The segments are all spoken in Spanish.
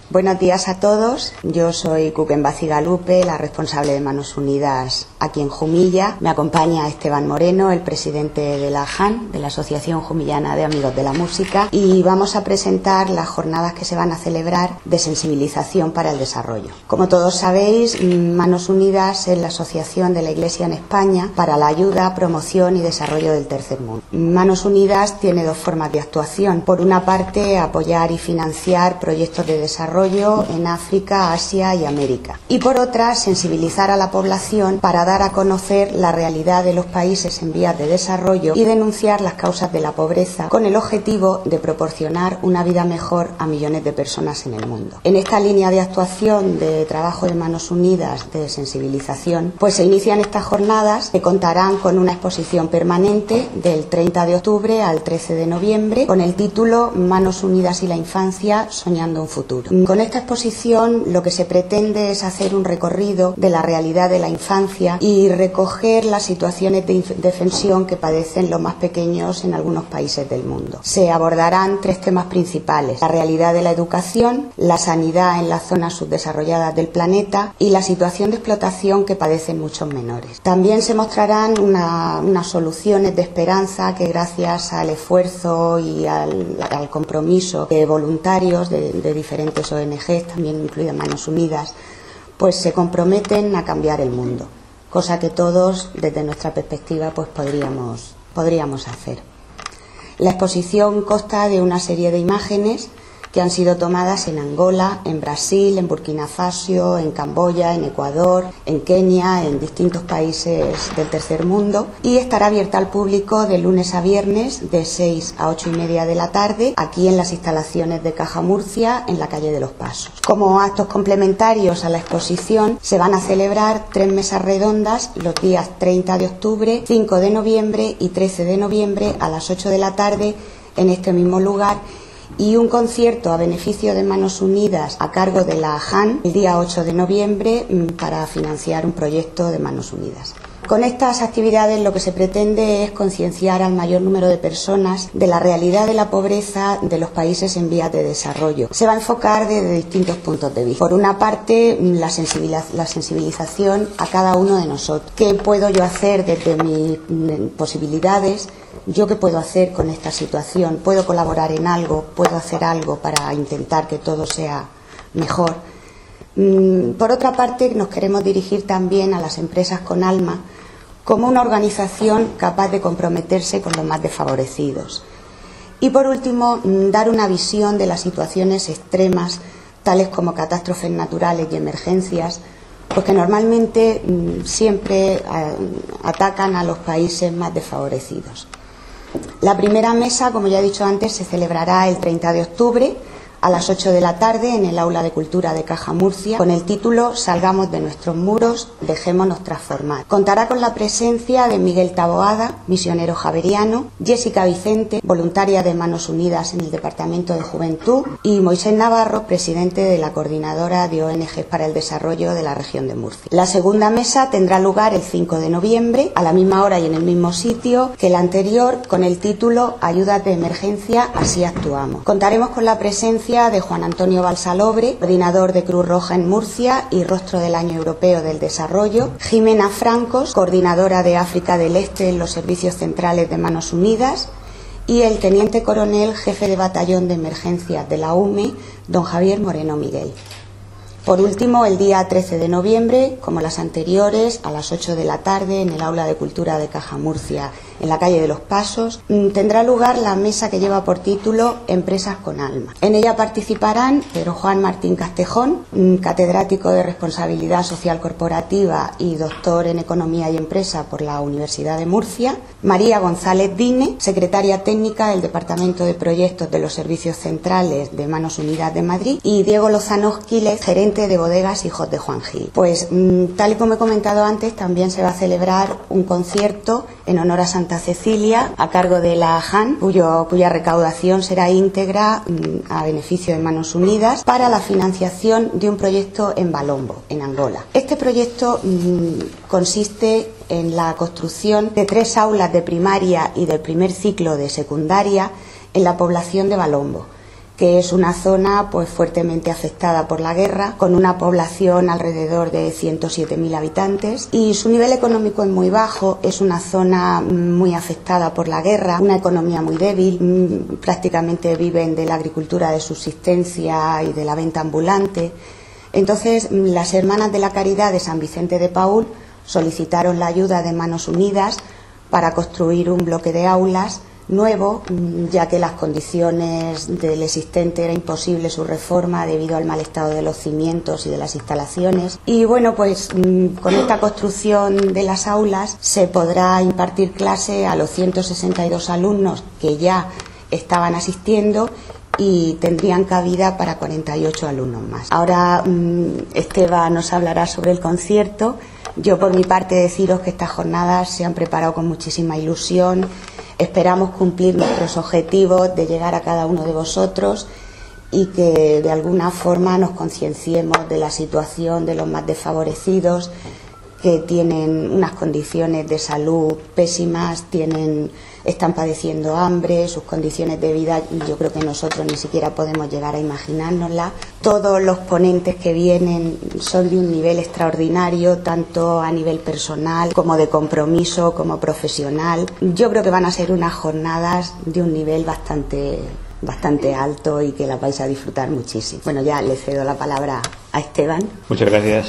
Buenos días a todos. Yo soy Cuquen Bacigalupe, la responsable de Manos Unidas aquí en Jumilla. Me acompaña Esteban Moreno, el presidente de la AJAN, de la Asociación Jumillana de Amigos de la Música, y vamos a presentar las jornadas que se van a celebrar de sensibilización para el desarrollo. Como todos sabéis, Manos Unidas es la asociación de la Iglesia en España para la ayuda, promoción y desarrollo del tercer mundo. Manos Unidas tiene dos formas de actuación. Por una parte, apoyar y financiar proyectos de desarrollo en África, Asia y América. Y por otra, sensibilizar a la población para dar a conocer la realidad de los países en vías de desarrollo y denunciar las causas de la pobreza con el objetivo de proporcionar una vida mejor a millones de personas en el mundo. En esta línea de actuación de trabajo de Manos Unidas de sensibilización, pues se inician estas jornadas que contarán con una exposición permanente del 30 de octubre al 13 de noviembre con el título Manos Unidas y la infancia, soñando un futuro. Con esta exposición lo que se pretende es hacer un recorrido de la realidad de la infancia y recoger las situaciones de indefensión que padecen los más pequeños en algunos países del mundo. Se abordarán tres temas principales: la realidad de la educación, la sanidad en las zonas subdesarrolladas del planeta y la situación de explotación que padecen muchos menores. También se mostrarán unas soluciones de esperanza que, gracias al esfuerzo y al compromiso de voluntarios de diferentes ONGs, también incluidas Manos Unidas, pues se comprometen a cambiar el mundo, cosa que todos, desde nuestra perspectiva, pues podríamos hacer. La exposición consta de una serie de imágenes que han sido tomadas en Angola, en Brasil, en Burkina Faso, en Camboya, en Ecuador, en Kenia, en distintos países del tercer mundo, y estará abierta al público de lunes a viernes de 6 a 8:30 de la tarde aquí en las instalaciones de Caja Murcia, en la calle de los Pasos. Como actos complementarios a la exposición se van a celebrar 3 mesas redondas los días 30 de octubre, 5 de noviembre y 13 de noviembre a las 8 de la tarde en este mismo lugar, y un concierto a beneficio de Manos Unidas a cargo de la AJAN el día 8 de noviembre para financiar un proyecto de Manos Unidas. Con estas actividades lo que se pretende es concienciar al mayor número de personas de la realidad de la pobreza de los países en vías de desarrollo. Se va a enfocar desde distintos puntos de vista. Por una parte, la sensibilización a cada uno de nosotros. ¿Qué puedo yo hacer desde mis posibilidades? ¿Yo qué puedo hacer con esta situación? ¿Puedo colaborar en algo? ¿Puedo hacer algo para intentar que todo sea mejor? Por otra parte, nos queremos dirigir también a las empresas con alma como una organización capaz de comprometerse con los más desfavorecidos. Y por último, dar una visión de las situaciones extremas, tales como catástrofes naturales y emergencias, pues que normalmente siempre atacan a los países más desfavorecidos. La primera mesa, como ya he dicho antes, se celebrará el 30 de octubre a las 8 de la tarde en el Aula de Cultura de Caja Murcia con el título Salgamos de nuestros muros, dejémonos transformar. Contará con la presencia de Miguel Taboada, misionero javeriano, Jessica Vicente, voluntaria de Manos Unidas en el Departamento de Juventud, y Moisés Navarro, presidente de la Coordinadora de ONGs para el Desarrollo de la región de Murcia. La segunda mesa tendrá lugar el 5 de noviembre a la misma hora y en el mismo sitio que la anterior, con el título Ayudas de emergencia, así actuamos. Contaremos con la presencia de Juan Antonio Balsalobre, coordinador de Cruz Roja en Murcia y rostro del Año Europeo del Desarrollo, Jimena Francos, coordinadora de África del Este en los servicios centrales de Manos Unidas, y el teniente coronel jefe de batallón de emergencias de la UME, don Javier Moreno Miguel. Por último, el día 13 de noviembre, como las anteriores, a las 8 de la tarde en el Aula de Cultura de Caja Murcia, en la calle de los Pasos, tendrá lugar la mesa que lleva por título Empresas con alma. En ella participarán Pedro Juan Martín Castejón, catedrático de Responsabilidad Social Corporativa y doctor en Economía y Empresa por la Universidad de Murcia, María González Dine, secretaria técnica del Departamento de Proyectos de los Servicios Centrales de Manos Unidas de Madrid, y Diego Lozano Quiles, gerente de Bodegas Hijos de Juan Gil. Pues tal y como he comentado antes, también se va a celebrar un concierto en honor a Santa Cecilia a cargo de la AJAN, cuya recaudación será íntegra a beneficio de Manos Unidas para la financiación de un proyecto en Balombo, en Angola. Este proyecto consiste en la construcción de 3 aulas de primaria y del primer ciclo de secundaria en la población de Balombo. que es una zona pues fuertemente afectada por la guerra, con una población alrededor de 107.000 habitantes, y su nivel económico es muy bajo. Es una zona muy afectada por la guerra, una economía muy débil, prácticamente viven de la agricultura de subsistencia y de la venta ambulante. Entonces, las Hermanas de la Caridad de San Vicente de Paúl solicitaron la ayuda de Manos Unidas para construir un bloque de aulas nuevo, ya que las condiciones del existente era imposible su reforma debido al mal estado de los cimientos y de las instalaciones. Y bueno, pues con esta construcción de las aulas se podrá impartir clase a los 162 alumnos que ya estaban asistiendo, y tendrían cabida para 48 alumnos más. Ahora Esteban nos hablará sobre el concierto. Yo por mi parte deciros que estas jornadas se han preparado con muchísima ilusión. Esperamos cumplir nuestros objetivos de llegar a cada uno de vosotros y que de alguna forma nos concienciemos de la situación de los más desfavorecidos, que tienen unas condiciones de salud pésimas, están padeciendo hambre, sus condiciones de vida yo creo que nosotros ni siquiera podemos llegar a imaginárnoslas. Todos los ponentes que vienen son de un nivel extraordinario, tanto a nivel personal como de compromiso, como profesional. Yo creo que van a ser unas jornadas de un nivel bastante alto y que las vais a disfrutar muchísimo. Bueno, ya le cedo la palabra a Esteban. Muchas gracias.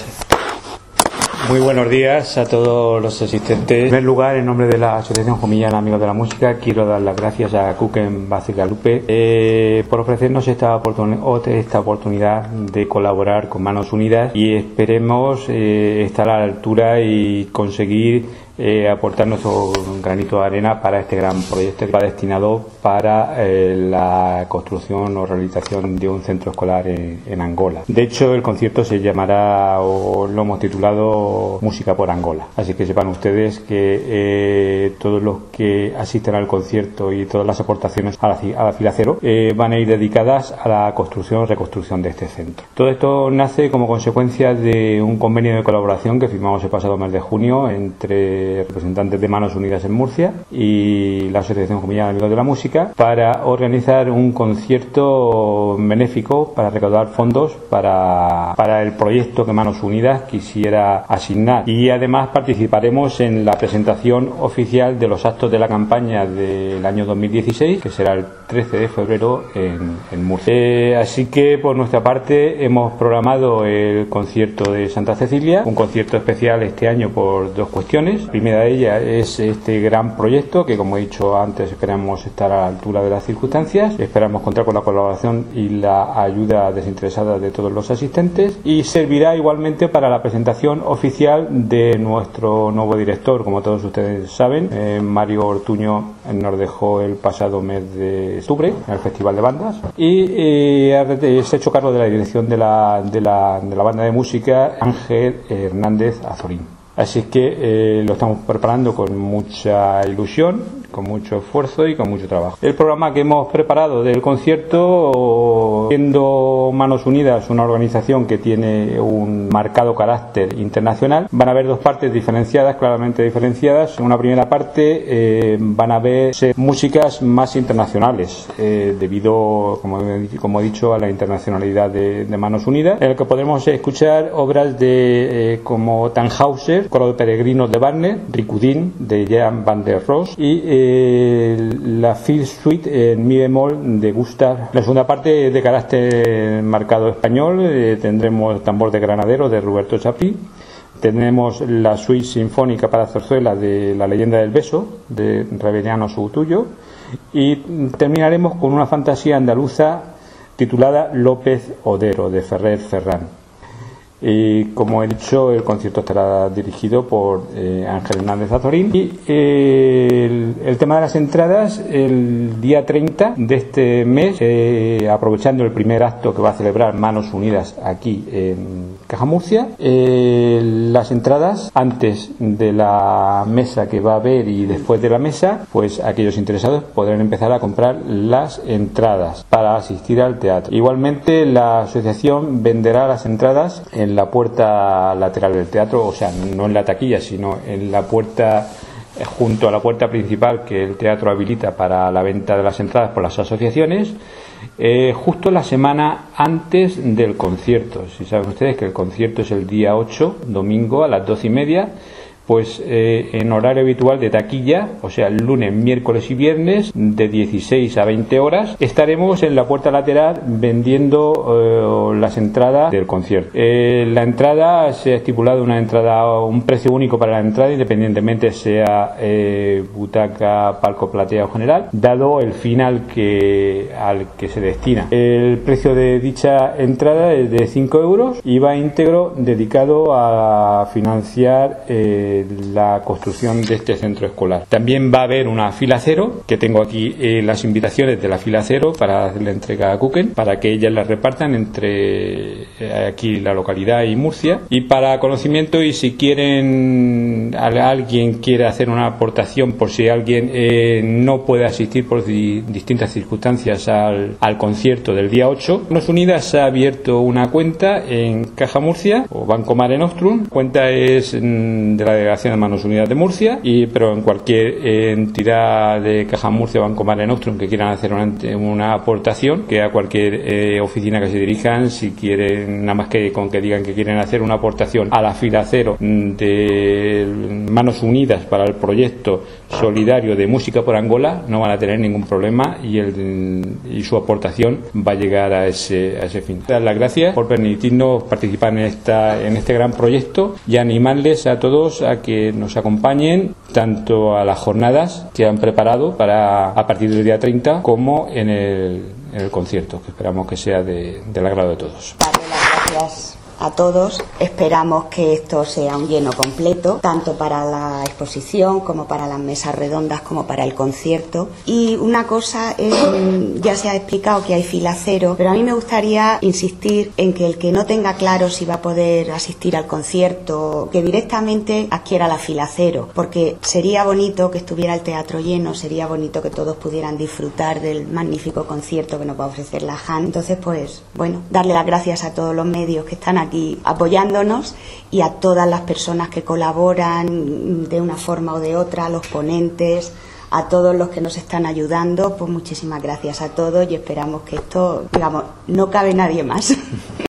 Muy buenos días a todos los asistentes. En primer lugar, en nombre de la Asociación Jumillana Amigos de la Música, quiero dar las gracias a Kuken Básiga Lupe por ofrecernos esta oportunidad de colaborar con Manos Unidas, y esperemos estar a la altura y conseguir aportar nuestro granito de arena para este gran proyecto que va destinado para la construcción o realización de un centro escolar en Angola. De hecho, el concierto se llamará, o lo hemos titulado, Música por Angola. Así que sepan ustedes que todos los que asisten al concierto y todas las aportaciones a la fila cero van a ir dedicadas a la construcción o reconstrucción de este centro. Todo esto nace como consecuencia de un convenio de colaboración que firmamos el pasado mes de junio entre representantes de Manos Unidas en Murcia y la Asociación Jumillana Amigos de la Música para organizar un concierto benéfico para recaudar fondos para el proyecto que Manos Unidas quisiera asignar, y además participaremos en la presentación oficial de los actos de la campaña del año 2016, que será el 13 de febrero en Murcia. Así que por nuestra parte hemos programado el concierto de Santa Cecilia, un concierto especial este año por dos cuestiones. La primera de ellas es este gran proyecto que, como he dicho antes, esperamos estar a la altura de las circunstancias, esperamos contar con la colaboración y la ayuda desinteresada de todos los asistentes, y servirá igualmente para la presentación oficial de nuestro nuevo director. Como todos ustedes saben, Mario Ortuño nos dejó el pasado mes de octubre en el Festival de Bandas, y se ha hecho cargo de la dirección de la banda de música Ángel Hernández Azorín. Así que lo estamos preparando con mucha ilusión, con mucho esfuerzo y con mucho trabajo. El programa que hemos preparado del concierto, siendo Manos Unidas una organización que tiene un marcado carácter internacional, van a haber dos partes diferenciadas, claramente diferenciadas. En una primera parte van a haber músicas más internacionales, debido, como he dicho, a la internacionalidad de Manos Unidas, en el que podremos escuchar obras de como Tannhäuser, Coro de Peregrinos de Wagner, Ricudín de Jan van der Rohe y la Fifth Suite en mi bemol de Gustav. La segunda parte de carácter marcado español, tendremos Tambor de Granadero de Roberto Chapí, tendremos la Suite Sinfónica para zarzuela de La Leyenda del Beso de Rebeliano Soutuyo, y terminaremos con una fantasía andaluza titulada López Odero de Ferrer Ferrán. Y como he dicho, el concierto estará dirigido por Ángel Hernández Azorín, y el tema de las entradas, el día 30 de este mes, aprovechando el primer acto que va a celebrar Manos Unidas aquí en Caja Murcia, las entradas antes de la mesa que va a haber y después de la mesa, pues aquellos interesados podrán empezar a comprar las entradas para asistir al teatro. Igualmente, la asociación venderá las entradas en la puerta lateral del teatro, o sea, no en la taquilla, sino en la puerta, junto a la puerta principal que el teatro habilita para la venta de las entradas por las asociaciones. justo la semana antes del concierto. Si saben ustedes que el concierto es el día 8, domingo, a las 12:30, pues en horario habitual de taquilla, o sea, el lunes, miércoles y viernes, de 16 a 20 horas, estaremos en la puerta lateral vendiendo las entradas del concierto. La entrada se ha estipulado un precio único para la entrada, independientemente sea butaca, palco, platea o general, dado el fin al que se destina. El precio de dicha entrada es de 5 euros y va íntegro dedicado a financiar la construcción de este centro escolar. También va a haber una fila cero, que tengo aquí las invitaciones de la fila cero para hacer la entrega a Kuken, para que ellas las repartan entre aquí la localidad y Murcia. Y para conocimiento, y si quieren, alguien quiere hacer una aportación por si alguien no puede asistir por distintas circunstancias al concierto del día 8, Manos Unidas ha abierto una cuenta en Caja Murcia o Banco Mare Nostrum. La cuenta es de la delegación de Manos Unidas de Murcia, pero en cualquier entidad de Caja Murcia o Banco Mare Nostrum que quieran hacer una aportación, que a cualquier oficina que se dirijan, si quieren, nada más que con que digan que quieren hacer una aportación a la fila cero de Manos Unidas para el proyecto solidario de Música por Angola, no van a tener ningún problema y su aportación va a llegar a ese fin. Dar las gracias por permitirnos participar en este gran proyecto y animarles a todos a que nos acompañen tanto a las jornadas que han preparado a partir del día 30 como en el concierto, que esperamos que sea del agrado de todos. Darle las gracias a todos. Esperamos que esto sea un lleno completo, tanto para la exposición como para las mesas redondas como para el concierto. Y una cosa, ya se ha explicado que hay fila cero, pero a mí me gustaría insistir en que el que no tenga claro si va a poder asistir al concierto, que directamente adquiera la fila cero, porque sería bonito que estuviera el teatro lleno, sería bonito que todos pudieran disfrutar del magnífico concierto que nos va a ofrecer la JAN. Entonces, pues, bueno, darle las gracias a todos los medios que están aquí apoyándonos y a todas las personas que colaboran de una forma o de otra, a los ponentes, a todos los que nos están ayudando. Pues muchísimas gracias a todos y esperamos que esto, digamos, no cabe nadie más.